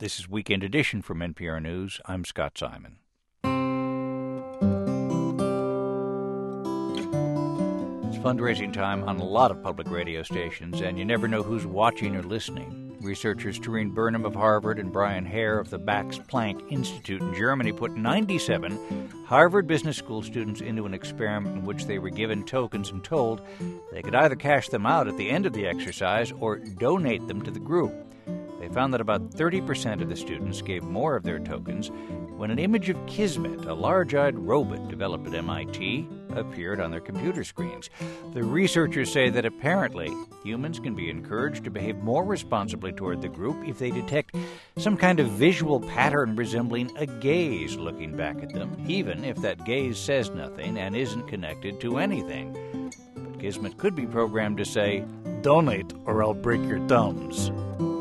This is Weekend Edition from NPR News. I'm Scott Simon. It's fundraising time on a lot of public radio stations, and you never know who's watching or listening. Researchers Tareen Burnham of Harvard and Brian Hare of the Max Planck Institute in Germany put 97 Harvard Business School students into an experiment in which they were given tokens and told they could either cash them out at the end of the exercise or donate them to the group. They found that about 30% of the students gave more of their tokens when an image of Kismet, a large-eyed robot developed at MIT, appeared on their computer screens. The researchers say that apparently humans can be encouraged to behave more responsibly toward the group if they detect some kind of visual pattern resembling a gaze looking back at them, even if that gaze says nothing and isn't connected to anything. But Kismet could be programmed to say, "Donate or I'll break your thumbs."